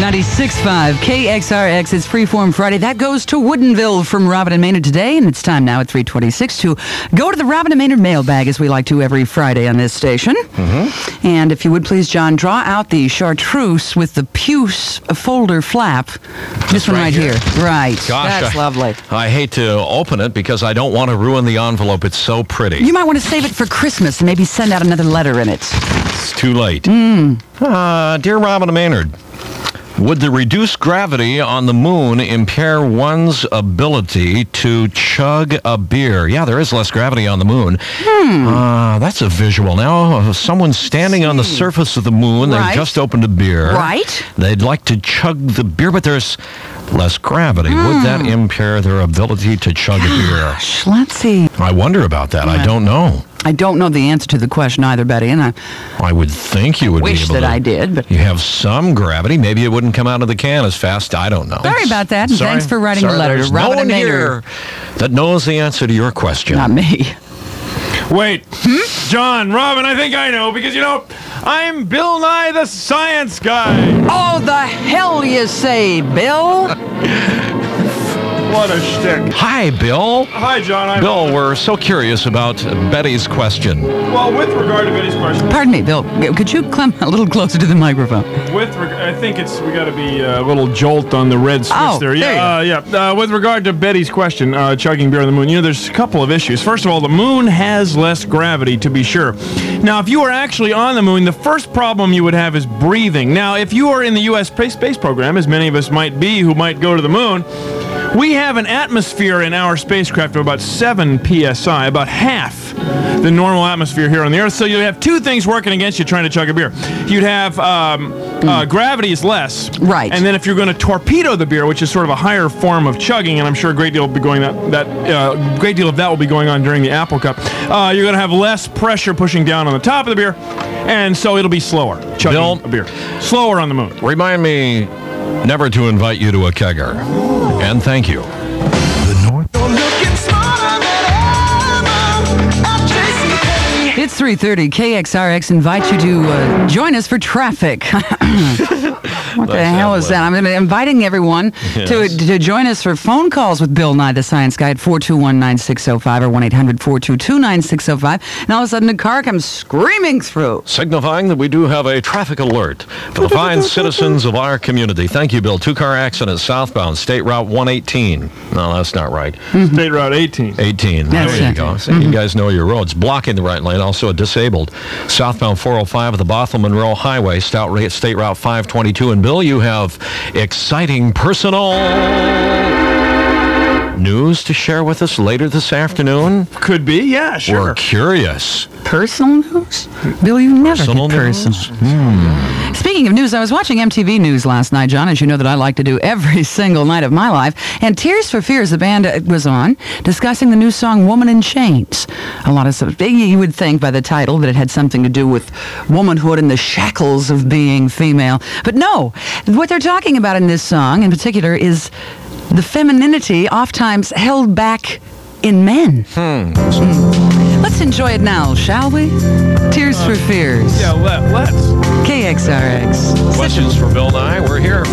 96.5 KXRX. It's Freeform Friday. That goes to Woodinville from Robin and Maynard today, and it's time now at 3:26 to go to the Robin and Maynard mailbag, as we like to every Friday on this station. Mm-hmm. And if you would please, John, draw out the chartreuse with the puce folder flap. This one right here. Right. Gosh, that's lovely. I hate to open it because I don't want to ruin the envelope. It's so pretty. You might want to save it for Christmas and maybe send out another letter in it. It's too late. Dear Robin and Maynard, would the reduced gravity on the moon impair one's ability to chug a beer? Yeah, there is less gravity on the moon. That's a visual now. Someone standing on the surface of the moon. Right. They've just opened a beer. Right. They'd like to chug the beer, but there's less gravity. Would that impair their ability to chug a beer? Let's see. I wonder about that. I don't know. I don't know the answer to the question either, Betty, and I would think you would wish be able that to. I did, but You have some gravity. Maybe it wouldn't come out of the can as fast. I don't know. Sorry about that, and thanks for writing the letter to There's Robin no and one Maynard. here that knows the answer to your question. Not me. Wait, John, Robin, I think I know, because, I'm Bill Nye the Science Guy. Oh, the hell you say, Bill? What a shtick. Hi, Bill. Hi, John. Bill, we're so curious about Betty's question. Well, with regard to Betty's question, Pardon me, Bill. Could you come a little closer to the microphone? I think we got to be a little jolt on the red switch there. There With regard to Betty's question, chugging beer on the moon, there's a couple of issues. First of all, the moon has less gravity, to be sure. Now, if you were actually on the moon, the first problem you would have is breathing. Now, if you are in the U.S. space program, as many of us might be who might go to the moon, we have an atmosphere in our spacecraft of about 7 psi, about half the normal atmosphere here on the Earth. So you have two things working against you trying to chug a beer. You'd have gravity is less, right? And then if you're going to torpedo the beer, which is sort of a higher form of chugging, and I'm sure a great deal will be going great deal of that will be going on during the Apple Cup. You're going to have less pressure pushing down on the top of the beer, and so it'll be slower chugging a beer, slower on the moon. Remind me never to invite you to a kegger. And thank you. It's 3:30. KXRX invites you to join us for traffic. What the hell is that? I'm inviting everyone to join us for phone calls with Bill Nye, the Science Guy, at 421-9605 or 1-800-422-9605. And all of a sudden, a car comes screaming through. Signifying that we do have a traffic alert for the fine citizens of our community. Thank you, Bill. Two-car accident southbound, State Route 118. No, that's not right. State Route 18. 18. That's There you it. go. So you guys know your roads. Blocking the right lane. Also a disabled. Southbound 405 of the Bothell-Monroe Highway, State Route 522. And Bill, you have exciting personal news to share with us later this afternoon? Could be, yeah, sure. We're curious. Personal news? Bill, you never Personal get news? personal. Speaking of news, I was watching MTV News last night, John, as you know that I like to do every single night of my life. And Tears for Fears, the band was on, discussing the new song Woman in Chains. A lot of stuff. You would think by the title that it had something to do with womanhood and the shackles of being female. But no, what they're talking about in this song in particular is the femininity oftentimes held back in men. Let's enjoy it now, shall we? Tears for Fears. Yeah, let's. KXRX. Questions for Bill Nye? We're here,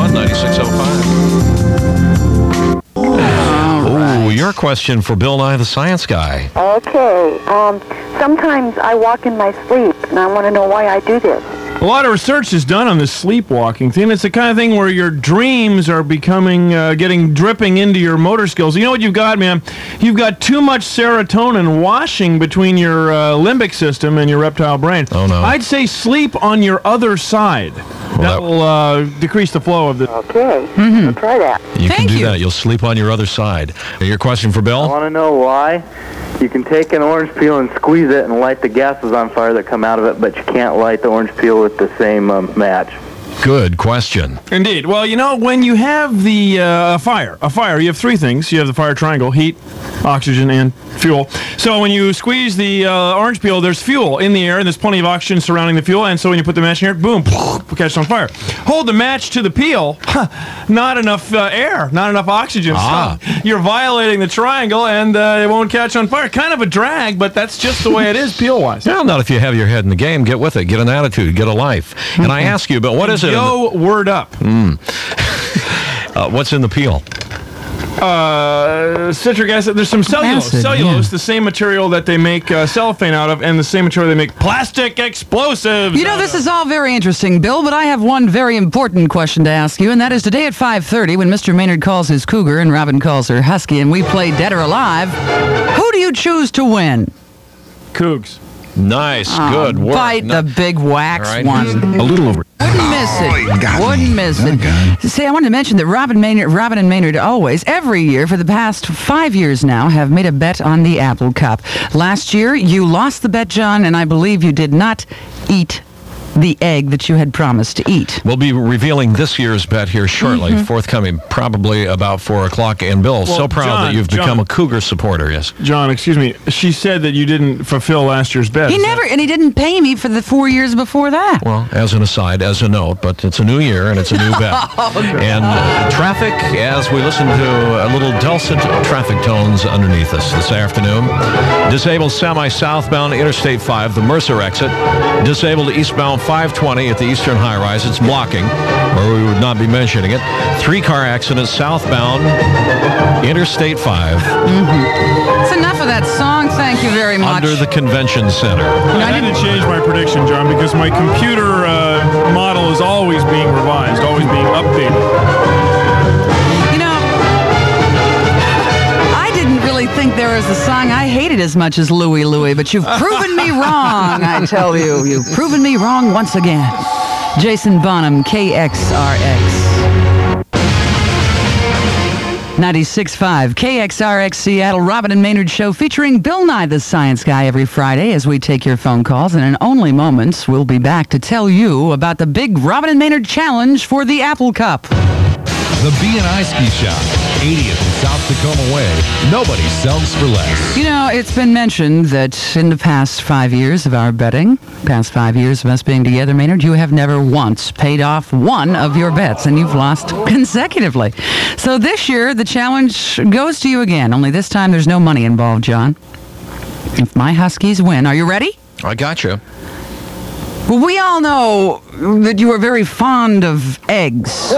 421-9605. Oh, your question for Bill Nye, the Science Guy. Okay. Sometimes I walk in my sleep, and I want to know why I do this. A lot of research is done on this sleepwalking thing. It's the kind of thing where your dreams are becoming, dripping into your motor skills. You know what you've got, man? You've got too much serotonin washing between your limbic system and your reptile brain. Oh, no. I'd say sleep on your other side. That will decrease the flow of the... Okay. I'll try that. You can Thank do you. that. You'll sleep on your other side. Your question for I Bill? want to know why you can take an orange peel and squeeze it and light the gases on fire that come out of it, but you can't light the orange peel with the same match. Good question. Indeed. Well, when you have the fire, you have three things. You have the fire triangle: heat, oxygen, and fuel. So when you squeeze the orange peel, there's fuel in the air, and there's plenty of oxygen surrounding the fuel, and so when you put the match in here, boom, it catches on fire. Hold the match to the peel, not enough air, not enough oxygen. Ah. So you're violating the triangle, and it won't catch on fire. Kind of a drag, but that's just the way it is peel-wise. Well, not if you have your head in the game. Get with it. Get an attitude. Get a life. And I ask you, but what is it it? Yo, word up. What's in the peel? Citric acid. There's some cellulose. Acid, Cellulose, yeah. the same material that they make cellophane out of, and the same material they make plastic explosives. You know, this is all very interesting, Bill, but I have one very important question to ask you, and that is today at 5:30, when Mr. Maynard calls his cougar and Robin calls her husky, and we play Dead or Alive, who do you choose to win? Cougs. Nice, good work. Bite the big wax All right. one. A little over. Wouldn't miss it. Wouldn't miss it. See, I wanted to mention that Robin and Maynard always, every year for the past 5 years now, have made a bet on the Apple Cup. Last year, you lost the bet, John, and I believe you did not eat the egg that you had promised to eat. We'll be revealing this year's bet here shortly, forthcoming probably about 4 o'clock. And Bill, so Well, proud John, that you've become John. a Cougar supporter, yes. John, excuse me. She said that you didn't fulfill last year's bet. He Is that- never, and he didn't pay me for the 4 years before that. Well, as an aside, as a note, but it's a new year and it's a new bet. And traffic, as we listen to a little dulcet traffic tones underneath us this afternoon. Disabled semi-southbound Interstate 5, the Mercer exit. Disabled eastbound 520 at the Eastern High Rise. It's blocking, or we would not be mentioning it. 3-car accident southbound Interstate 5 That's enough of that song. Thank you very much. under the convention center. I had to change my prediction, John, because my computer model is always being revised, always being updated. You know, I didn't really think there was a song I hated as much as Louie Louie, but you've proven me wrong, I tell you. You've proven me wrong once again. Jason Bonham, KXRX. 96.5 KXRX Seattle, Robin and Maynard Show, featuring Bill Nye the Science Guy every Friday as we take your phone calls. And in only moments, we'll be back to tell you about the big Robin and Maynard Challenge for the Apple Cup. The B&I Ski Shop, 80th and South Tacoma Way. Nobody sells for less. You know, it's been mentioned that in the past 5 years of our betting, past 5 years of us being together, Maynard, you have never once paid off one of your bets, and you've lost consecutively. So this year, the challenge goes to you again, only this time there's no money involved, John. If my Huskies win, are you ready? I got you. Well, we all know that you are very fond of eggs.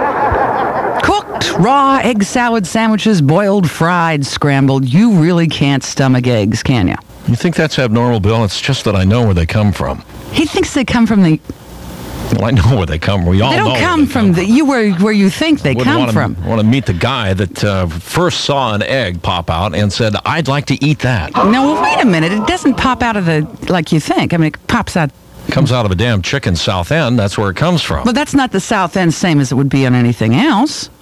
Cooked, raw, egg salad sandwiches, boiled, fried, scrambled. You really can't stomach eggs, can you? You think that's abnormal, Bill? It's just that I know where they come from. He thinks they come from the... Well, I know where they come from. We all They know don't where come they from the... You where you think they Wouldn't come wanna- from. Want to meet the guy that first saw an egg pop out and said, "I'd like to eat that." No, well, wait a minute. It doesn't pop out of the... like you think. I mean, it pops out... Comes out of a damn chicken South End. That's where it comes from. But that's not the South End, same as it would be on anything else.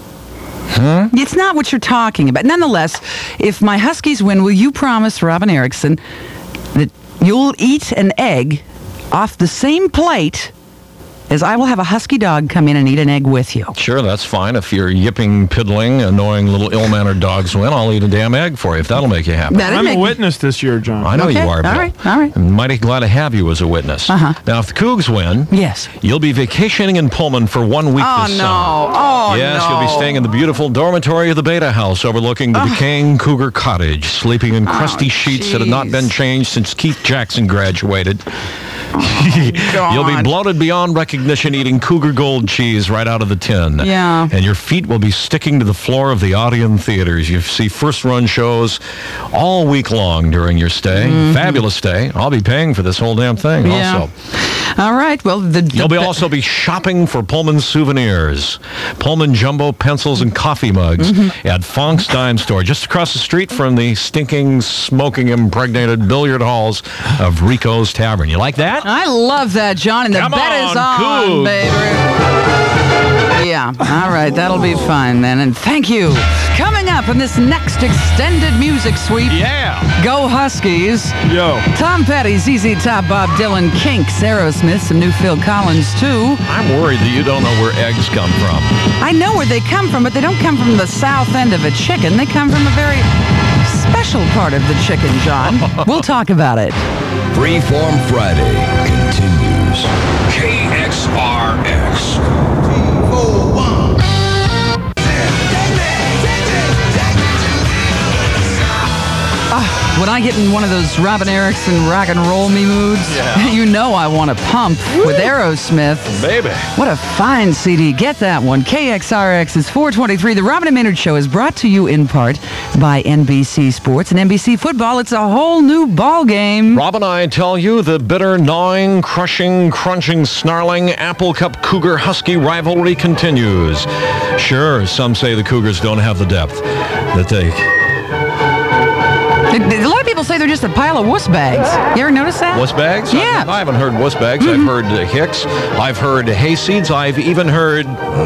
It's not what you're talking about. Nonetheless, if my Huskies win, will you promise Robin Erickson that you'll eat an egg off the same plate as I will have a husky dog come in and eat an egg with you? Sure, that's fine. If you're yipping, piddling, annoying little ill-mannered dogs win, I'll eat a damn egg for you if that'll make you happy. That'd I'm make a me- witness this year, John. I know Okay, you are, Bill. all right, all right. I'm mighty glad to have you as a witness. Uh-huh. Now, if the Cougs win, Yes. you'll be vacationing in Pullman for 1 week Oh, this no. summer. Oh, Yes, no. you'll be staying in the beautiful dormitory of the Beta House overlooking the decaying Cougar Cottage, sleeping in crusty sheets that have not jeez. been changed since Keith Jackson graduated. You'll be God. bloated beyond recognition, eating Cougar Gold cheese right out of the tin. Yeah. And your feet will be sticking to the floor of the Odeon theaters. You see first-run shows all week long during your stay. Fabulous stay. I'll be paying for this whole damn thing Yeah. also. All right, well, You'll be also be shopping for Pullman souvenirs. Pullman jumbo pencils and coffee mugs at Fonk's Dime Store, just across the street from the stinking, smoking, impregnated billiard halls of Rico's Tavern. You like that? I love that, John, and the Come bet is on, on, Cougs. baby. Yeah, all right, that'll be fun then, and thank you. Coming up in this next extended music sweep, Yeah. Go Huskies, Yo. Tom Petty, ZZ Top, Bob Dylan, Kinks, Aerosmith, some new Phil Collins, too. I'm worried that you don't know where eggs come from. I know where they come from, but they don't come from the south end of a chicken. They come from a very special part of the chicken, John. We'll talk about it. Freeform Friday continues. KXRX. when I get in one of those Robin Erickson rock and roll me moods, you know I want to pump with Aerosmith. Baby. What a fine CD. Get that one. KXRX is 423. The Robin and Maynard Show is brought to you in part by NBC Sports and NBC Football. It's a whole new ball game. Rob and I tell you the bitter, gnawing, crushing, crunching, snarling Apple Cup Cougar Husky rivalry continues. Sure, some say the Cougars don't have the depth that they... A lot of people say they're just a pile of wuss bags. You ever notice that? Wuss bags? Yeah. I haven't heard wuss bags. I've heard Hicks. I've heard hayseeds. I've even heard...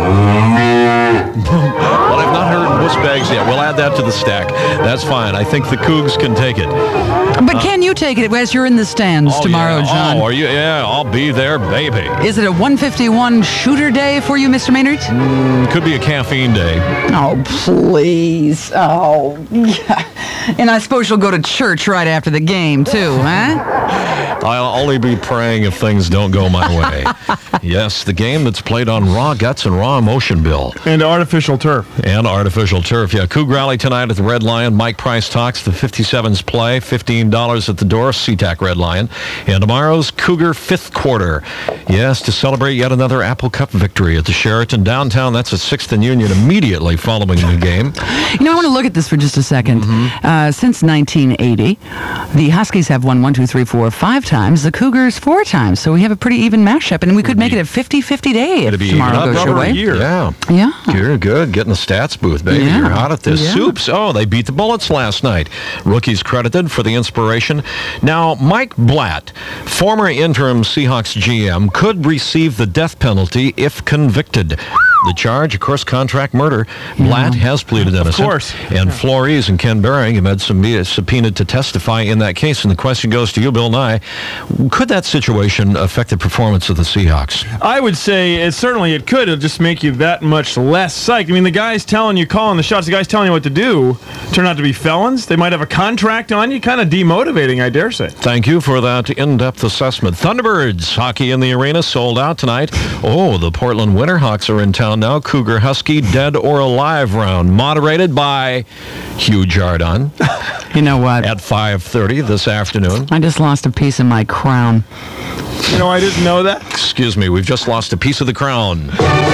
But I've not heard wuss bags yet. We'll add that to the stack. That's fine. I think the Cougs can take it. But can you take it as you're in the stands tomorrow, John? Oh, are you? Yeah, I'll be there, baby. Is it a 151 shooter day for you, Mr. Maynard? Could be a caffeine day. Oh, please. Oh, yeah. And I suppose you'll go to church right after the game, too, huh? I'll only be praying if things don't go my way. Yes, the game that's played on raw guts and raw emotion, Bill. And artificial turf. And artificial turf, yeah. Coug Rally tonight at the Red Lion. Mike Price talks. The 57s play. $15 at the door. SeaTac Red Lion. And tomorrow's Cougar fifth quarter. Yes, to celebrate yet another Apple Cup victory at the Sheraton downtown. That's at 6th and Union immediately following the game. You know, I want to look at this for just a second. Since 1980, the Huskies have won 5 times. The Cougars 4 times. So we have a pretty even matchup, and we could make it a 50-50 day if tomorrow goes your way. Yeah. Yeah. You're good. Get in the stats booth, baby. Yeah. You're hot at this. Yeah. Soups. Oh, they beat the Bullets last night. Rookies credited for the inspiration. Now, Mike Blatt, former interim Seahawks GM, could receive the death penalty if convicted. The charge, of course, contract murder. Blatt has pleaded innocent. Of course. And Flores and Ken Behring have had subpoenaed to testify in that case. And the question goes to you, Bill Nye. Could that situation affect the performance of the Seahawks? I would say it could. It'll just make you that much less psyched. I mean, the guys telling you, calling the shots, the guys telling you what to do, turn out to be felons. They might have a contract on you. Kind of demotivating, I dare say. Thank you for that in-depth assessment. Thunderbirds hockey in the arena sold out tonight. Oh, the Portland Winterhawks are in town now. Cougar Husky dead or alive round, moderated by Hugh Jardon. You know what? At 5:30 this afternoon. I just lost a piece of my crown. You know, I didn't know that. Excuse me, we've just lost a piece of the crown.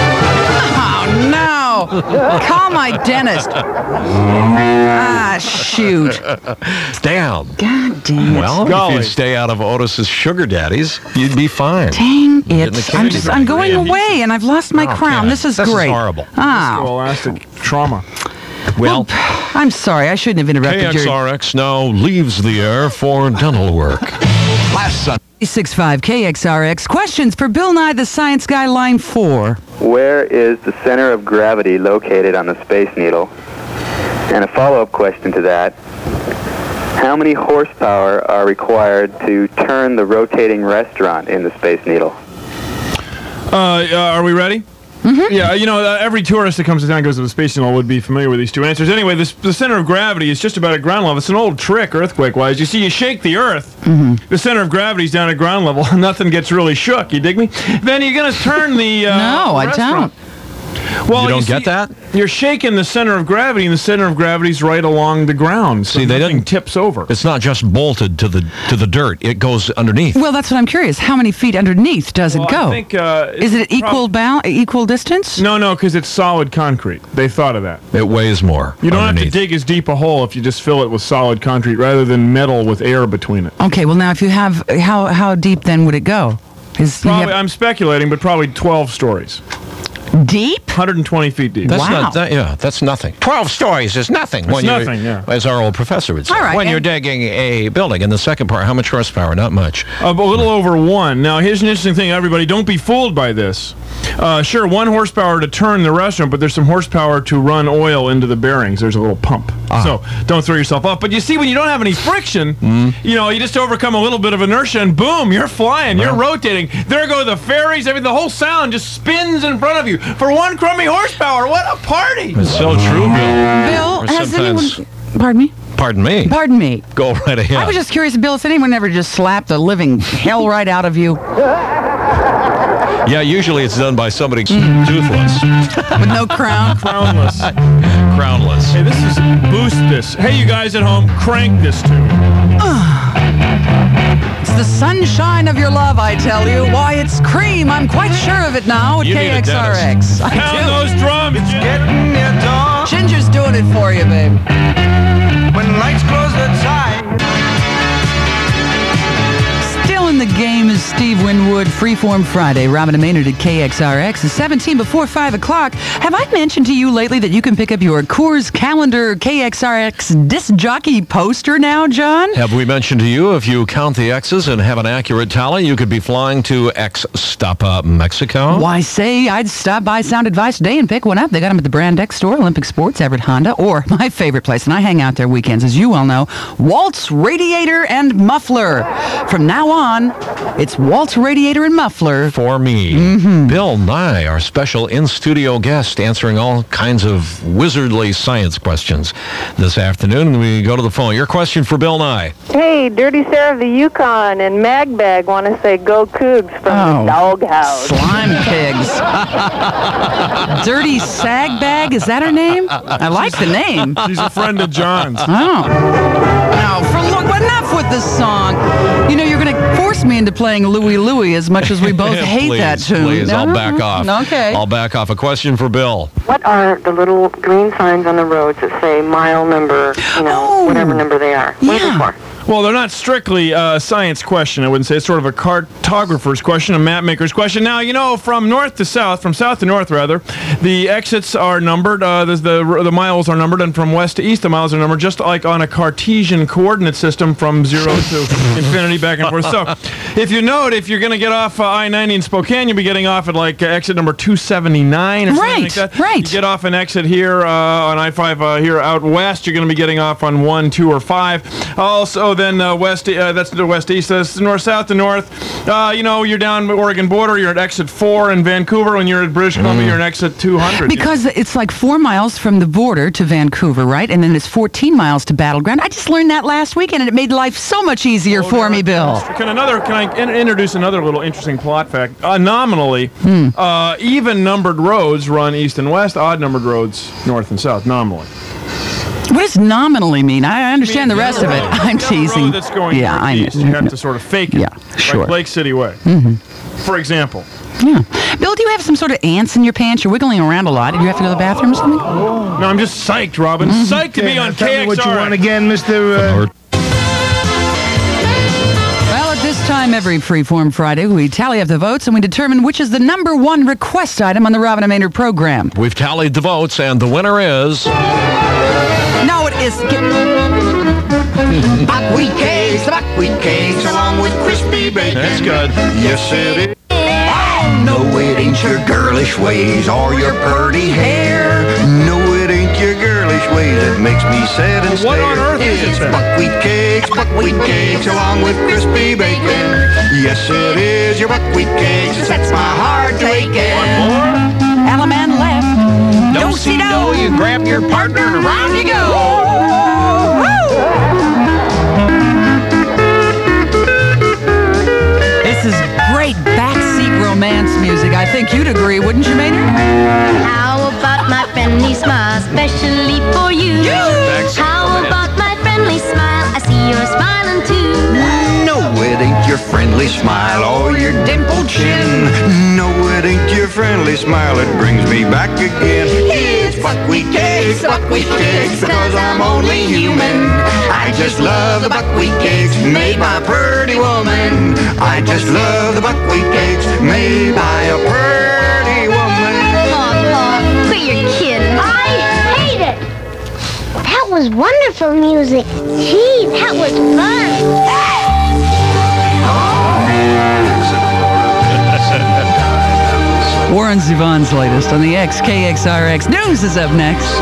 Oh, no. Call my dentist. Ah, shoot. Damn. God damn it. Well, if you'd stay out of Otis's sugar daddies, you'd be fine. Dang Getting it. the candy I'm going away, and I've lost my crown. God. This is This is great. horrible. Oh. Scholastic trauma. Well, I'm sorry. I shouldn't have interrupted your... KXRX now leaves the air for dental work. Last Sunday. 65 KXRX. Questions for Bill Nye, the Science Guy, line 4. Where is the center of gravity located on the Space Needle? And a follow-up question to that, how many horsepower are required to turn the rotating restaurant in the Space Needle? Are we ready? Mm-hmm. Yeah, you know, every tourist that comes to town and goes to the Space Needle would be familiar with these two answers. Anyway, the center of gravity is just about at ground level. It's an old trick, earthquake-wise. You see, you shake the Earth, the center of gravity is down at ground level, nothing gets really shook. You dig me? Then you're going to turn the No, I restaurant. don't. Well, You don't get that? You're shaking the center of gravity, and the center of gravity's right along the ground. So See, they nothing didn't- tips over. It's not just bolted to the dirt. It goes underneath. Well, that's what I'm curious. How many feet underneath does it go? I think, Is it equal distance? No, because it's solid concrete. They thought of that. It weighs more. You don't underneath. have to dig as deep a hole if you just fill it with solid concrete rather than metal with air between it. Okay, well, now, if you have... How deep, then, would it go? Probably, I'm speculating, but probably 12 stories. Deep? 120 feet deep. That's Wow. not that. Yeah, that's nothing. 12 stories is nothing. It's nothing, yeah. As our old professor would say. All right, when and- you're digging a building. And the second part, how much horsepower? Not much. A little over 1. Now, here's an interesting thing, everybody. Don't be fooled by this. Sure, 1 horsepower to turn the restaurant, but there's some horsepower to run oil into the bearings. There's a little pump. So don't throw yourself off. But you see, when you don't have any friction, you know, you just overcome a little bit of inertia, and boom, you're flying. You're rotating. There go the ferries. I mean, the whole sound just spins in front of you. For 1 crummy horsepower, what a party! It's so true, Bill. Bill, Or has sometimes- anyone... Pardon me? Pardon me. Pardon me. Go right ahead. I was just curious, Bill, if anyone ever just slapped the living hell right out of you. Yeah, usually it's done by somebody toothless. With no crown. Crownless. Crownless. Hey, this is Boost This. Hey, you guys at home, crank this tune. It's the sunshine of your love, I tell you. Why, it's cream. I'm quite sure of it now at You need a KXRX. I Pound do. those drums. Ginger's doing it for you, babe. When lights close the tie. Still in the game is Steve Winwood, Freeform Friday. Robin and Maynard at KXRX is 17 before 5 o'clock. Have I mentioned to you lately that you can pick up your Coors Calendar KXRX disc jockey poster now, John? Have we mentioned to you, if you count the X's and have an accurate tally, you could be flying to Xtapa, Mexico? Why, say I'd stop by Sound Advice today and pick one up. They got them at the Brand X store, Olympic Sports, Everett Honda, or my favorite place, and I hang out there weekends, as you well know, Waltz Radiator and Muffler. From now on, it's Waltz Radiator and Muffler. For me, Bill Nye, our special in-studio guest, answering all kinds of wizardly science questions this afternoon. We go to the phone. Your question for Bill Nye. Hey, Dirty Sarah of the Yukon and Magbag want to say go Cougs from the doghouse. Slime pigs. Dirty Sag Bag, is that her name? I like the name. She's a friend of John's. Oh. Now, look, enough with this song. You know, you're going to force me into playing Louie Louie as much as we both hate Please, that tune. Please, No? I'll back off. Okay. I'll back off. A question for Bill. What are the little green signs on the roads that say mile number, whatever number they are? What are they for? Well, they're not strictly a science question, I wouldn't say. It's sort of a cartographer's question, a map maker's question. Now, you know, from south to north, rather, the exits are numbered, the miles are numbered, and from west to east, the miles are numbered, just like on a Cartesian coordinate system from 0 to infinity, back and forth. So, if you note, if you're going to get off I-90 in Spokane, you'll be getting off at, like, exit number 279 or something like that. Right. You get off an exit here on I-5 here out west, you're going to be getting off on 1, 2, or 5. Also, then west, that's the west-east. That's north-south to north. You're down the Oregon border. You're at exit 4 in Vancouver. When you're at British Columbia, you're at exit 200. Because it's like 4 miles from the border to Vancouver, right? And then it's 14 miles to Battleground. I just learned that last weekend, and it made life so much easier for me, Bill. Can I introduce another little interesting plot fact? Nominally, even numbered roads run east and west. Odd numbered roads north and south. Nominally. What does nominally mean? I understand the rest of it. I'm teasing. Road that's going I northeast. You have to sort of fake it. Yeah, sure. Like Lake City Way. For example. Yeah. Bill, do you have some sort of ants in your pants? You're wiggling around a lot. Did you have to go to the bathroom or something? No, I'm just psyched, Robin. Psyched to be on Tell me what you want KXR. again, Mr. Well, at this time every Freeform Friday, we tally up the votes and we determine which is the number one request item on the Robin and Maynard program. We've tallied the votes, and the winner is... No, it is... Buckwheat cakes, the buckwheat cakes, along with crispy bacon. That's good. Yes, it is. No, it ain't your girlish ways or your purty hair. No, it ain't your girlish ways that makes me sad and What on stare. earth is it It's then? buckwheat cakes, along with crispy bacon. Yes, it is your buckwheat cakes. It sets my heart to aching. Alaman left. Don't see no. You grab your partner and Round you go. This is great backseat romance music. I think you'd agree, wouldn't you, Maynard? How about my friendly smile, especially for you? How about my friendly smile? I see you're smiling too. No, it ain't your friendly smile or your dimpled chin. No, it ain't your friendly smile that brings me back again. It's buckwheat cakes, because I'm only human. I just love the buckwheat cakes made by a pretty woman. I just love the buckwheat cakes made by a pretty woman. Aw, quit your kidding. I hate it. That was wonderful music. Gee, that was fun. Warren Zevon's latest on the XKXRX. News is up next.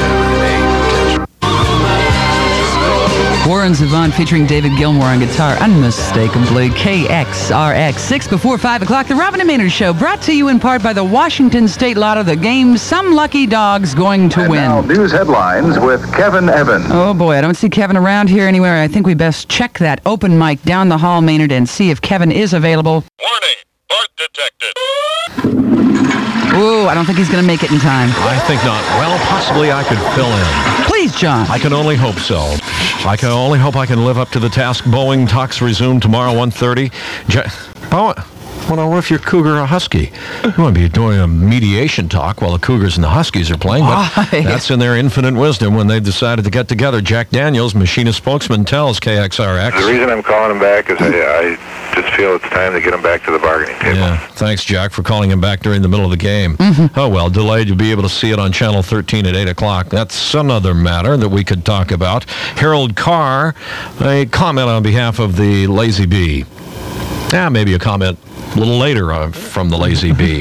Warren Zevon featuring David Gilmour on guitar, unmistakably. KXRX, 6 before 5 o'clock. The Robin and Maynard Show, brought to you in part by the Washington State Lotto, the game some lucky dog's going to win. Now, news headlines with Kevin Evans. Oh boy, I don't see Kevin around here anywhere. I think we best check that open mic down the hall, Maynard, and see if Kevin is available. Warning, Bart detected. Ooh, I don't think he's going to make it in time. I think not. Well, possibly I could fill in. Please, John. I can only hope so. I can only hope I can live up to the task. Boeing talks resume tomorrow, 1:30. Well, what if you're Cougar or Husky? You want to be doing a mediation talk while the Cougars and the Huskies are playing, but that's in their infinite wisdom when they decided to get together. Jack Daniels, Machinist spokesman, tells KXRX. The reason I'm calling him back is I just feel it's time to get him back to the bargaining table. Yeah, thanks, Jack, for calling him back during the middle of the game. Oh, well, delayed. You'll be able to see it on Channel 13 at 8 o'clock. That's another matter that we could talk about. Harold Carr, a comment on behalf of the Lazy Bee. Maybe a comment a little later from the Lazy Bee.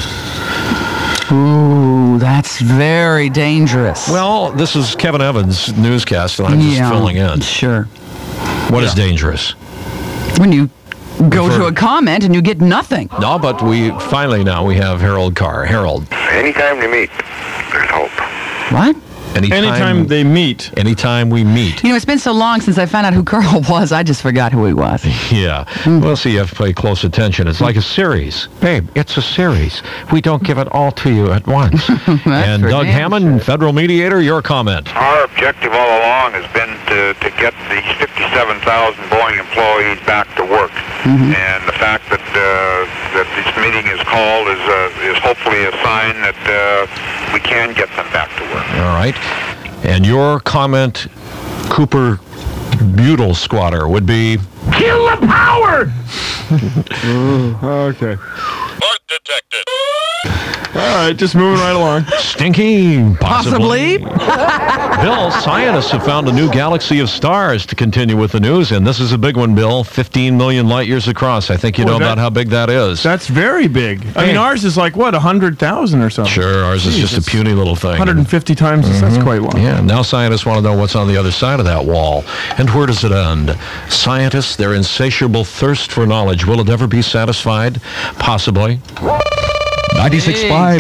Ooh, that's very dangerous. Well, this is Kevin Evans' newscast, and I'm just filling in. Sure. What is dangerous? When you go to a comment and you get nothing. No, but we have Harold Carr. Harold. Anytime you meet, there's hope. What? Anytime they meet. Anytime we meet. You know, it's been so long since I found out who Carl was, I just forgot who he was. Yeah. Well, see, you have to pay close attention. It's like a series. Babe, it's a series. We don't give it all to you at once. And Doug Hammond, federal mediator, your comment. Our objective all along has been to get these 57,000 Boeing employees back to work. And the fact that this meeting is called is hopefully a sign that we can get them back to work. All right. And your comment, Cooper Butyl Squatter, would be... Kill the power! Okay. Bug detected. All right, just moving right along. Stinky, possibly. Possibly. Bill, scientists have found a new galaxy of stars to continue with the news, and this is a big one, Bill. 15 million light years across. I think you know about how big that is. That's very big. I mean, ours is like, what, 100,000 or something? Sure, ours is just a puny little thing. 150 times, that's quite long. Yeah, now scientists want to know what's on the other side of that wall. And where does it end? Scientists, their insatiable thirst for knowledge, will it ever be satisfied? Possibly. 96.5.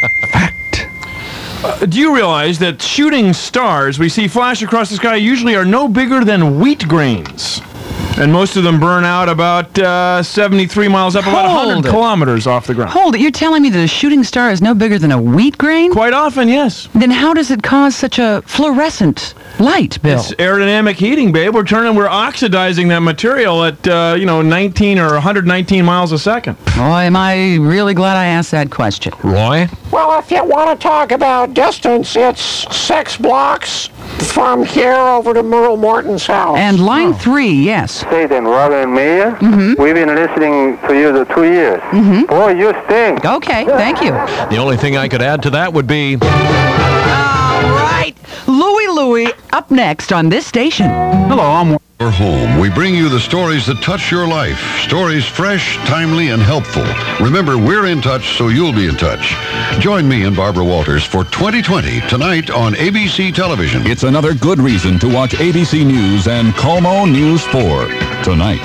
Do you realize that shooting stars we see flash across the sky usually are no bigger than wheat grains? And most of them burn out about 73 miles up, about 100 kilometers off the ground. Hold it. You're telling me that a shooting star is no bigger than a wheat grain? Quite often, yes. Then how does it cause such a fluorescent light, Bill? It's aerodynamic heating, babe. We're oxidizing that material at, 19 or 119 miles a second. Boy, am I really glad I asked that question. Roy? Well, if you want to talk about distance, it's 6 blocks from here over to Merle Morton's house. And line 3, yes. Say then, Robin and Mia, we've been listening to you the 2 years. Boy, you stink. Okay, thank you. The only thing I could add to that would be... All right. Louie, up next on this station. Hello, I'm... Our home, we bring you the stories that touch your life. Stories fresh, timely, and helpful. Remember, we're in touch, so you'll be in touch. Join me and Barbara Walters for 2020 tonight on ABC Television. It's another good reason to watch ABC News and Como News 4 tonight.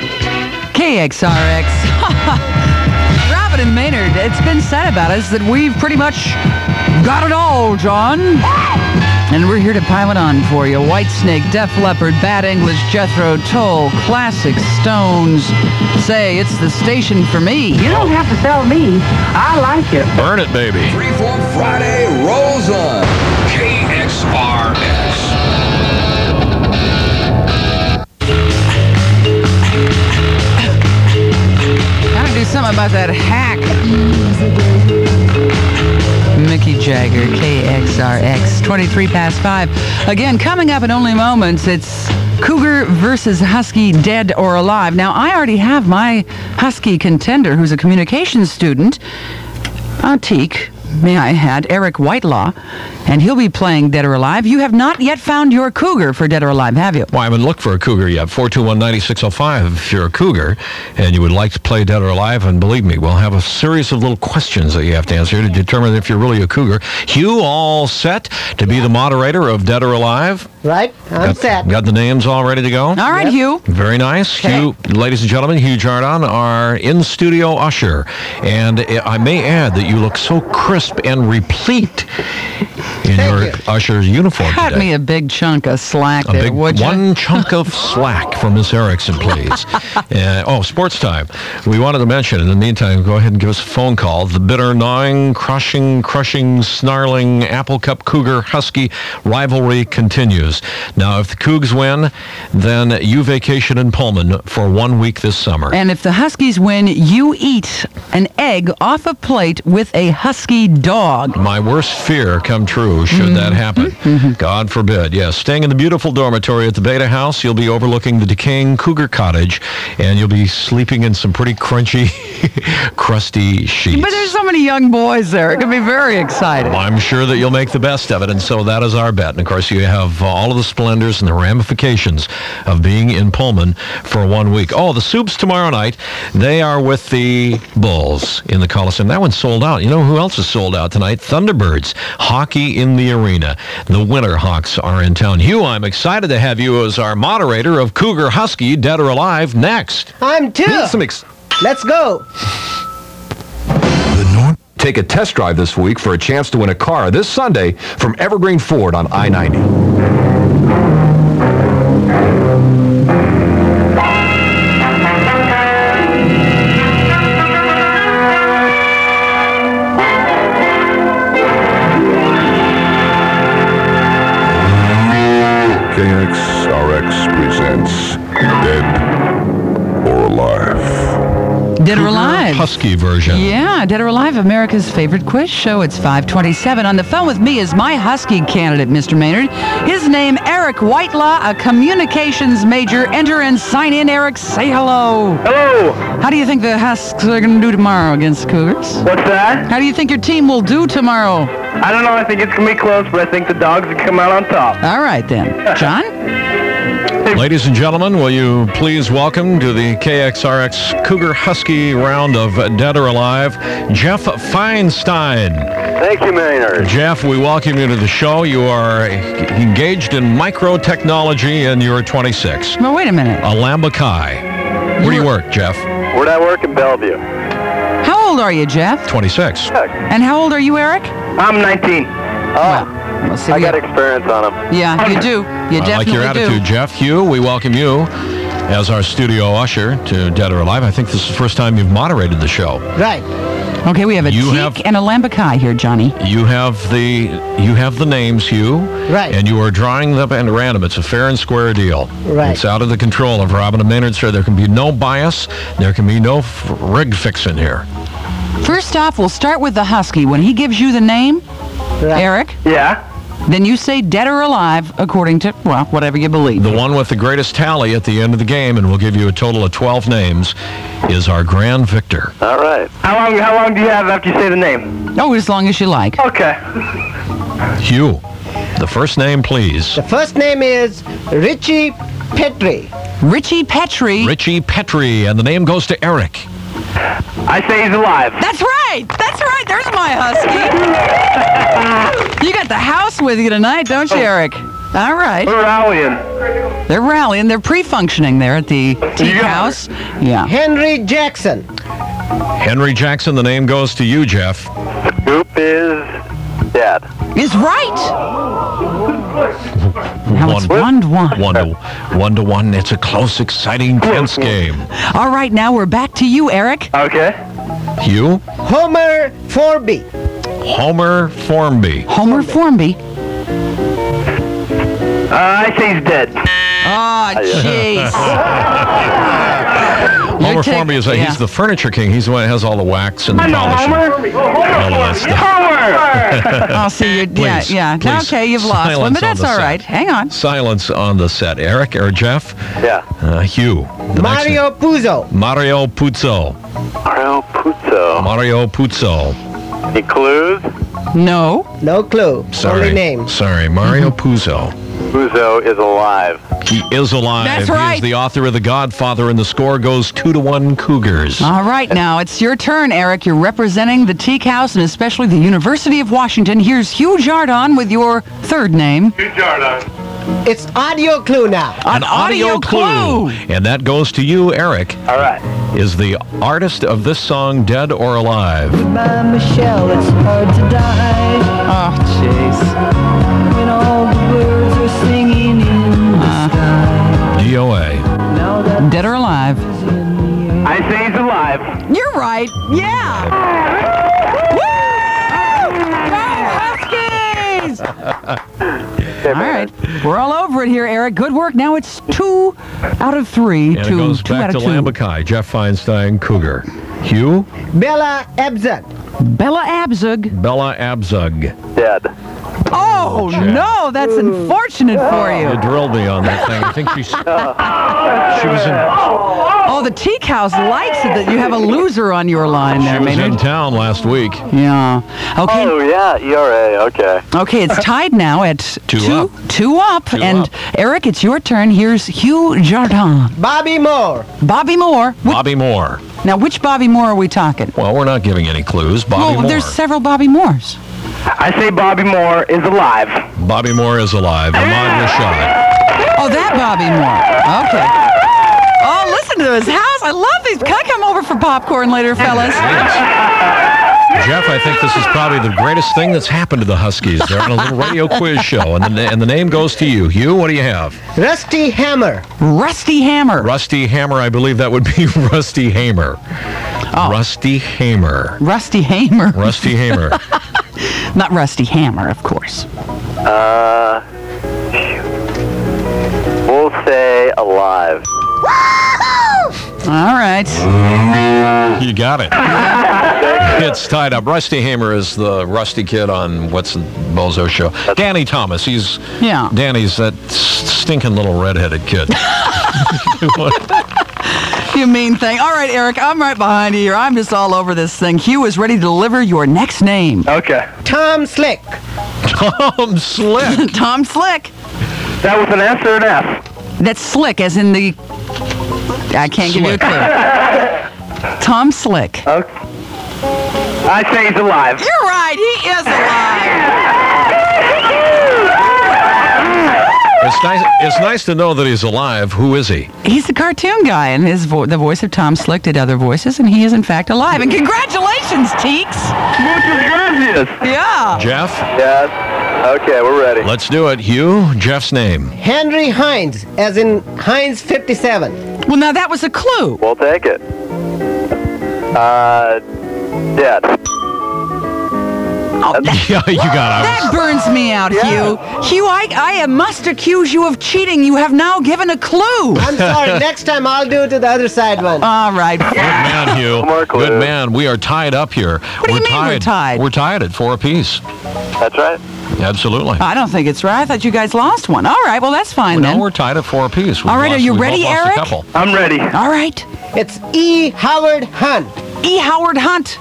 KXRX. Robin and Maynard, it's been said about us that we've pretty much got it all, John. And we're here to pile it on for you. Whitesnake, Def Leppard, Bad English, Jethro Tull, Classic Stones. Say, it's the station for me. You don't have to tell me. I like it. Burn it, baby. 3-4 Friday rolls on. KXRX. Gotta do something about that hack. Mickey Jagger, KXRX, 23 past 5. Again, coming up in only moments, it's Cougar versus Husky, dead or alive. Now, I already have my Husky contender, who's a communications student, Teak, may I add, Eric Whitelaw, and he'll be playing Dead or Alive. You have not yet found your Cougar for Dead or Alive, have you? Well, I haven't looked for a Cougar yet. 421-9605 if you're a Cougar and you would like to play Dead or Alive. And believe me, we'll have a series of little questions that you have to answer to determine if you're really a Cougar. Hugh, all set to be the moderator of Dead or Alive? Right, I'm set. Got the names all ready to go? All right, Hugh. Very nice. Okay. Hugh, ladies and gentlemen, Hugh Jardon, our in-studio usher. And I may add that you look so crisp and replete in your usher's uniform Cut today. me a big chunk of slack A there, big would you? one chunk of slack from Miss Erickson, please. Sports time. We wanted to mention, in the meantime, go ahead and give us a phone call. The bitter, gnawing, crushing, snarling Apple Cup Cougar Husky rivalry continues. Now, if the Cougs win, then you vacation in Pullman for 1 week this summer. And if the Huskies win, you eat an egg off a plate with a Husky dog. My worst fear come true should that happen. God forbid. Yes, staying in the beautiful dormitory at the Beta House, you'll be overlooking the decaying Cougar Cottage, and you'll be sleeping in some pretty crunchy, crusty sheets. But there's so many young boys there. It could be very exciting. Well, I'm sure that you'll make the best of it, and so that is our bet. And, of course, you have all of the splendors and the ramifications of being in Pullman for 1 week. Oh, the Soups tomorrow night, they are with the Bulls in the Coliseum. That one's sold out. You know who else is sold out tonight? Thunderbirds. Hockey in the arena. The Winter Hawks are in town. Hugh, I'm excited to have you as our moderator of Cougar Husky, Dead or Alive, next. I'm too. Let's go. Take a test drive this week for a chance to win a car this Sunday from Evergreen Ford on I-90. KXRX presents Dead or Alive. Dead or Alive. Husky version. Yeah, Dead or Alive, America's favorite quiz show. It's 5:27. On the phone with me is my Husky candidate, Mr. Maynard. His name, Eric Whitelaw, a communications major. Enter and sign in, Eric. Say hello. Hello. How do you think the Husks are going to do tomorrow against the Cougars? What's that? How do you think your team will do tomorrow? I don't know. I think it's going to be close, but I think the Dogs will come out on top. All right, then. John? Ladies and gentlemen, will you please welcome to the KXRX Cougar Husky round of Dead or Alive, Jeff Feinstein. Thank you, Maynard. Jeff, we welcome you to the show. You are engaged in microtechnology and you're 26. Well, wait a minute. A Lambakai. Where do you work, Jeff? Where'd I work? In Bellevue. How old are you, Jeff? 26. And how old are you, Eric? I'm 19. Well, see, I got experience on them. Yeah, you do. You I definitely like your attitude, do. Jeff. Hugh, we welcome you as our studio usher to Dead or Alive. I think this is the first time you've moderated the show. Right. Okay, we have a teak and a Lambakai here, Johnny. You have the names, Hugh. Right. And you are drawing them at random. It's a fair and square deal. Right. It's out of the control of Robin and Maynard, sir. There can be no bias. There can be no rig fixing here. First off, we'll start with the Husky. When he gives you the name, Eric, Yeah. then you say Dead or Alive according to, well, whatever you believe. The one with the greatest tally at the end of the game, and we'll give you a total of 12 names, is our grand victor. All right. How long do you have after you say the name? Oh, as long as you like. Okay. Hugh, the first name, please. The first name is Richie Petrie. Richie Petrie. Richie Petrie, and the name goes to Eric. I say he's alive. That's right. That's right. There's my Husky. You got the house with you tonight, don't you, Eric? All right. We're rallying. They're rallying. They're pre-functioning there at the teak house. Yeah. Henry Jackson. Henry Jackson, the name goes to you, Jeff. Scoop is dead. Is right. Now it's 1-1. 1-1. It's a close, exciting, tense game. All right, now we're back to you, Eric. Okay. Hugh? Homer Formby. Homer Formby. Homer Formby. I say he's dead. Oh, jeez. Homer Formby is he's the furniture king. He's the one that has all the wax and the I know polishing. Homer. All of that stuff. Oh, see, you're, Please, yeah. please. Okay, you've lost one, Silence but that's on the all set. right. Hang on. Silence on the set. Eric or Jeff? Yeah. Hugh. The Mario Puzo. Mario Puzo. Mario Puzo. Mario Puzo. Any clues? No. No clue. Sorry. Only name. Sorry. Mario Puzo. Puzo is alive. He is alive. That's He right. is the author of The Godfather, and the score goes 2-1 Cougars. All right, now it's your turn, Eric. You're representing the Teak House and especially the University of Washington. Here's Hugh Jardon with your third name. Hugh Jardon. It's audio clue now. An audio clue. And that goes to you, Eric. All right. Is the artist of this song dead or alive? By Michelle, it's hard to die. Oh, jeez. All right. We're all over it here, Eric. Good work. Now it's 2 out of 3 And to it goes 2 back out to of 2. Lambikai, Jeff Feinstein, Cougar. Hugh? Bella Abzug. Bella Abzug. Bella Abzug. Dead. Oh, no. That's unfortunate for you. You drilled me on that thing. I think she was in... Oh, the Teak House likes it that you have a loser on your line there, She was Maynard. in town last week. Yeah. Okay. Oh, yeah, ERA, okay. Okay, it's tied now at 2 up. 2 up. Two And up. Eric, it's your turn. Here's Hugh Jardin. Bobby Moore. Bobby Moore. Bobby Moore. Now, which Bobby Moore are we talking? Well, we're not giving any clues. Bobby Moore. There's several Bobby Moores. I say Bobby Moore is alive. Bobby Moore is alive. Ahmad Rashad. Oh, that Bobby Moore. Okay. Oh, listen to his house. I love these. Can I come over for popcorn later, fellas? Jeff, I think this is probably the greatest thing that's happened to the Huskies. They're on a little radio quiz show, and the name goes to you. Hugh, what do you have? Rusty Hammer. Rusty Hammer. Rusty Hammer, I believe that would be Rusty Hamer. Oh. Rusty Hamer. Rusty Hamer. Rusty Hamer. Not Rusty Hammer, of course. We'll say alive. All right. You got it. It's tied up. Rusty Hamer is the rusty kid on what's the Bozo show? Danny Thomas. Danny's that stinking little redheaded kid. You mean thing. All right, Eric, I'm right behind you here. I'm just all over this thing. Hugh is ready to deliver your next name. Okay. Tom Slick. Tom Slick. Tom Slick. That was an S or an F? That's Slick, as in the... I can't give you a clue. Tom Slick. Okay. I say he's alive. You're right. He is alive. It's nice to know that he's alive. Who is he? He's the cartoon guy, and the voice of Tom Slick did other voices, and he is, in fact, alive. And congratulations, Teeks. Muchas gracias. Yeah. Jeff? Yes. Okay, we're ready. Let's do it. Hugh, Jeff's name. Henry Hines, as in Hines 57. Well, now that was a clue. We'll take it. Dead. Oh, Yeah, you got it. that burns me out, Hugh. Hugh, I must accuse you of cheating. You have now given a clue. I'm sorry. Next time I'll do it to the other side one. All right. Good man, Hugh. More clues. Good man. We are tied up here. What do you mean we're tied? We're tied at 4 apiece. That's right. Absolutely. I don't think it's right. I thought you guys lost one. All right, well, that's fine Well, then. no, we're tied at 4 apiece. All right, are you ready, Eric? I'm ready. All right. It's E. Howard Hunt. E. Howard Hunt.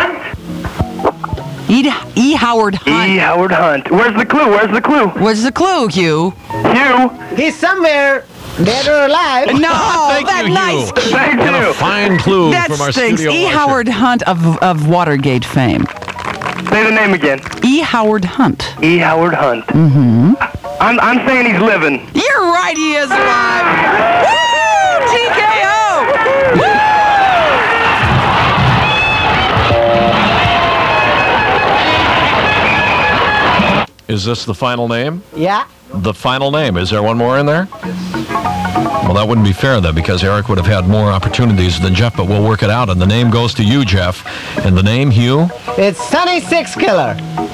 E. Howard Hunt. E. Howard Hunt. Where's the clue? Where's the clue? What's the clue, Hugh? Hugh. He's somewhere dead or alive. No, Thank that you, nice. Hugh. Thank And a you. fine clue That from our stinks. studio E. watcher. Howard Hunt of Watergate fame. Say the name again. E. Howard Hunt. E. Howard Hunt. Mm-hmm. I'm saying he's living. You're right, he is alive. Woo! TKO! Is this the final name? Yeah. The final name. Is there one more in there? Well, that wouldn't be fair then, because Eric would have had more opportunities than Jeff, but we'll work it out. And the name goes to you, Jeff. And the name, Hugh? It's Sonny Six Killer.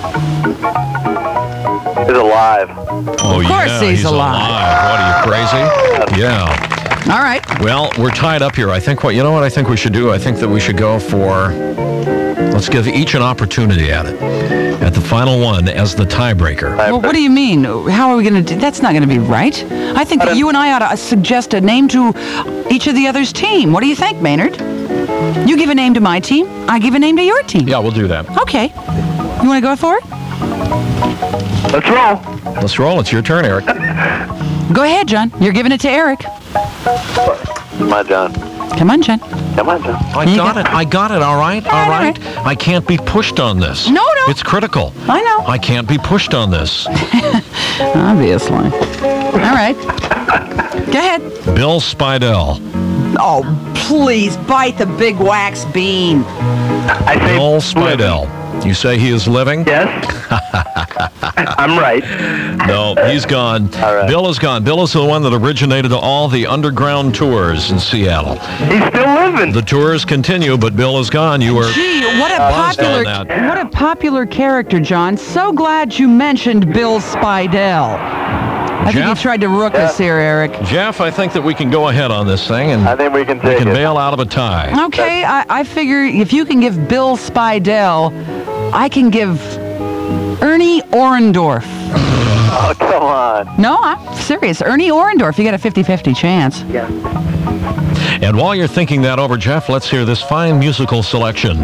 He's alive. Oh, Of course yeah, he's alive. What are you, crazy? Yeah. All right. Well, we're tied up here. I think what I think we should do? I think that we should go for... Let's give each an opportunity at it. At the final one as the tiebreaker. Well, what do you mean? How are we going to do? That's not going to be right. I think that you and I ought to suggest a name to each of the other's team. What do you think, Maynard? You give a name to my team. I give a name to your team. Yeah, we'll do that. Okay. You want to go for it? Let's roll. Let's roll. It's your turn, Eric. Go ahead, John. You're giving it to Eric. Come on, John. Come on, John. Come on, John. I got it. All right. All right. I can't be pushed on this. No. It's critical. I know. I can't be pushed on this. Obviously. All right. Go ahead. Bill Spidell. Oh, please, bite the big wax bean. I say Bill Spidell. You say he is living? Yes. I'm right. No, he's gone. All right. Bill is gone. Bill is the one that originated all the underground tours in Seattle. He's still living. The tours continue, but Bill is gone. You were Gee, what a buzzed on that. popular character, John. So glad you mentioned Bill Spidell. I think you tried to rook us here, Eric. Jeff, I think that we can go ahead on this thing, and I think we can take it. bail out of a tie. Okay, I figure if you can give Bill Spidell, I can give Ernie Orendorff. Oh, come on. No, I'm serious. Ernie Orendorff, you got a 50-50 chance. Yeah. And while you're thinking that over, Jeff, let's hear this fine musical selection.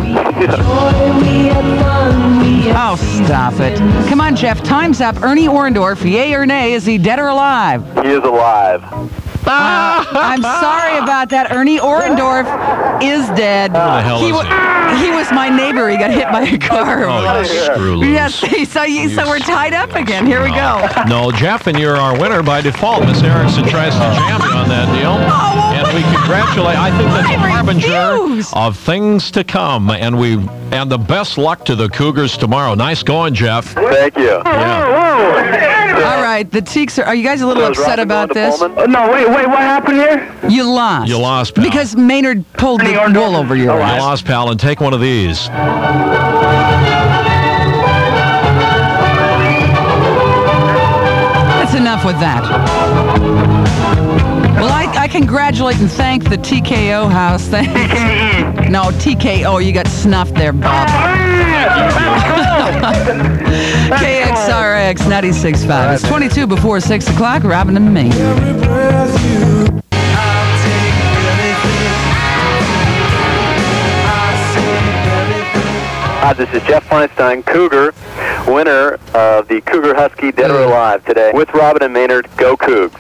Oh, stop it. Come on, Jeff, time's up. Ernie Orendorff, yay or nay, is he dead or alive? He is alive. I'm sorry about that. Ernie Orendorff is dead. Who the hell is he? He was my neighbor. He got hit by a car. Oh, screw loose. Yes, so we're tied up again. Here we go. No, Jeff, and you're our winner by default. Miss Erickson tries to jam you on that deal. And we congratulate. I think that's a harbinger of things to come. And the best luck to the Cougars tomorrow. Nice going, Jeff. Thank you. All right, the Teeks are you guys a little upset about this? No, wait, what happened here? You lost. You lost, pal. Because Maynard pulled the wool over your You eyes. lost, pal, and take one of these. That's enough with that. Well, I congratulate and thank the TKO house. Thanks. No, TKO, you got snuffed there, Bob. KXRX 96.5. It's 22 before 6 o'clock. Robin and me. Hi, this is Jeff Feinstein, Cougar, winner of the Cougar Husky Dead or Alive today. With Robin and Maynard, go Cougs.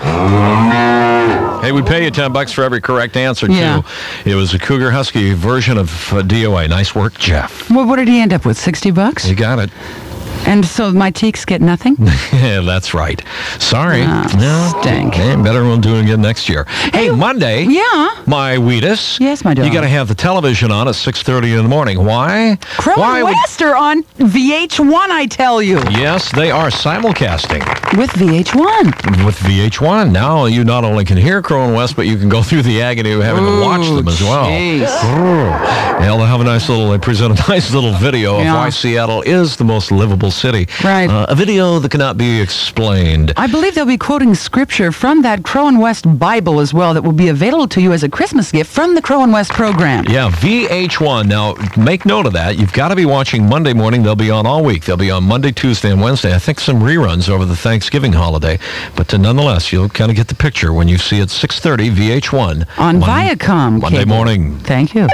Hey, we pay you $10 for every correct answer, too. Yeah. It was a Cougar Husky version of DOA. Nice work, Jeff. Well, what did he end up with, $60? You got it. And so my Teeks get nothing? Yeah, that's right. Sorry. No. Stink. Okay, better we'll do it again next year. Hey, Monday. Yeah. My Wheatus. Yes, my darling. You got to have the television on at 6:30 in the morning. Why? Crow and West are on VH1, I tell you. Yes, they are simulcasting. With VH1. With VH1. Now you not only can hear Crow and West, but you can go through the agony of having to watch them as well. They'll have they present a nice little video of why Seattle is the most livable city. Right. A video that cannot be explained. I believe they'll be quoting scripture from that Crow and West Bible as well that will be available to you as a Christmas gift from the Crow and West program. Yeah, VH1. Now, make note of that. You've got to be watching Monday morning. They'll be on all week. They'll be on Monday, Tuesday, and Wednesday. I think some reruns over the Thanksgiving holiday. But nonetheless, you'll kind of get the picture when you see it 6:30 VH1. On Viacom Monday cable. morning. Thank you.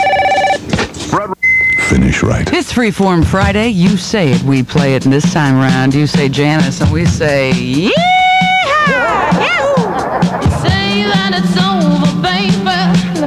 Finish right. It's Freeform Friday. You say it, we play it. And this time around, you say Janice, and we say, yeah! You say that it's over, baby.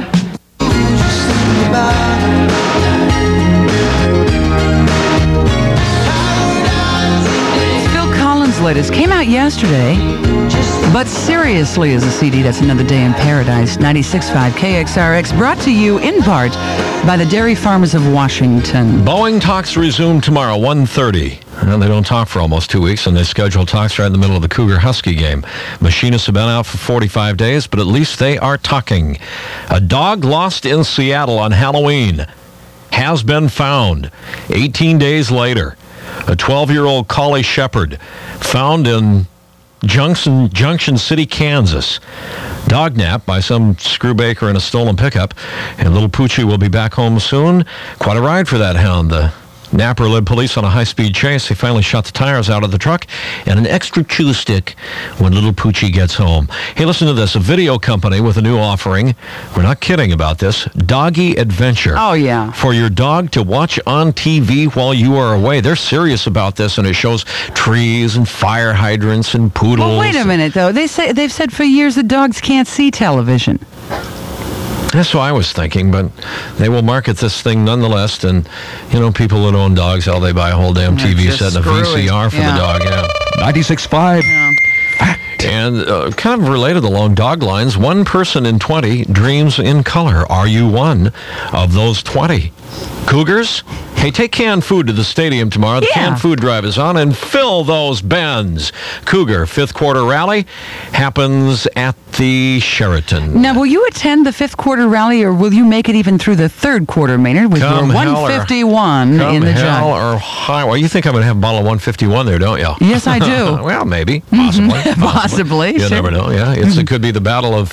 Phil Collins' latest came out yesterday, but seriously is a CD. That's Another Day in Paradise. 96.5 KXRX, brought to you in part by the Dairy Farmers of Washington. Boeing talks resume tomorrow, 1:30. They don't talk for almost 2 weeks, and they schedule talks right in the middle of the Cougar Husky game. Machinists have been out for 45 days, but at least they are talking. A dog lost in Seattle on Halloween has been found 18 days later. A 12-year-old collie shepherd found in Junction City, Kansas. Dog napped by some screwbaker in a stolen pickup, and little Poochie will be back home soon. Quite a ride for that hound. The napper led police on a high-speed chase. They finally shot the tires out of the truck and an extra chew stick when little Poochie gets home. Hey, listen to this. A video company with a new offering. We're not kidding about this. Doggy Adventure. Oh, yeah. For your dog to watch on TV while you are away. They're serious about this, and it shows trees and fire hydrants and poodles. Well, wait a minute, though. They've said for years that dogs can't see television. That's what I was thinking, but they will market this thing nonetheless. And, people that own dogs, they buy a whole damn TV set and a VCR for the dog. Yeah. 96.5. And kind of related along dog lines, 1 person in 20 dreams in color. Are you one of those 20? Cougars? Hey, take canned food to the stadium tomorrow. The canned food drive is on, and fill those bins. Cougar fifth quarter rally happens at the Sheraton. Now, will you attend the fifth quarter rally, or will you make it even through the third quarter, Maynard, with Come your hell 151 or, in the hell jug? or high. Well, you think I'm going to have a bottle of 151 there, don't you? Yes, I do. Well, maybe, possibly, Possibly. You Sure. never know. Yeah, it could be the battle of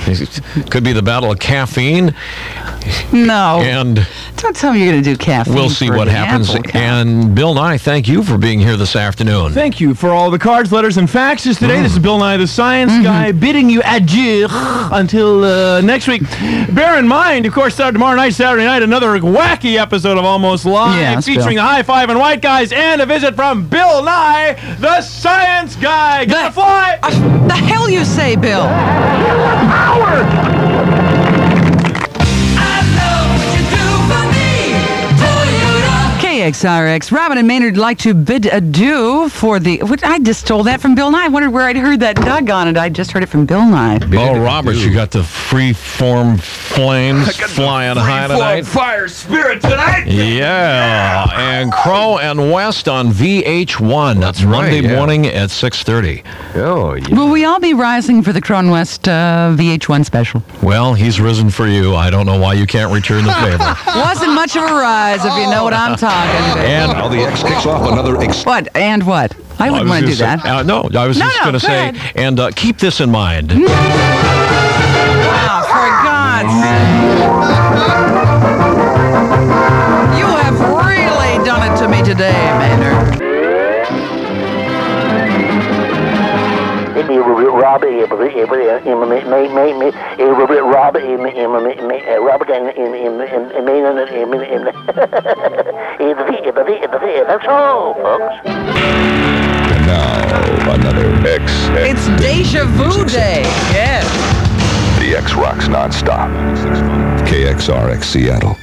caffeine. No. And don't tell me you're going to do caffeine. we'll see for what the happens. apple cart. And Bill Nye, thank you for being here this afternoon. Thank you for all the cards, letters, and faxes today. This is Bill Nye, the Science Guy, bidding you adieu until next week. Bear in mind, of course, tomorrow night, Saturday night, another wacky episode of Almost Live, Yes, featuring Bill. the High Five and White Guys, and a visit from Bill Nye, the Science Guy. Gonna fly! The hell you say, Bill? KXRX. Robin and Maynard like to bid adieu for the... I just stole that from Bill Nye. I wondered where I'd heard that doggone it. I just heard it from Bill Nye. Bo Roberts, you got the free-form flames flying high tonight. Fire spirit tonight. Yeah, and Crow and West on VH1. That's Monday morning at 6:30. Oh, yeah. Will we all be rising for the Crown West VH1 special? Well, he's risen for you. I don't know why you can't return the favor. Wasn't much of a rise, if you know what I'm talking about. And Now the X kicks off another What? And what? I wouldn't want to do that. No, I was just going to say, ahead. and keep this in mind. Oh, for God's sake. You have really done it to me today, Maynard. That's all, folks. And now another X. It's Deja Vu Day. Yes. The X rocks nonstop. KXRX Seattle.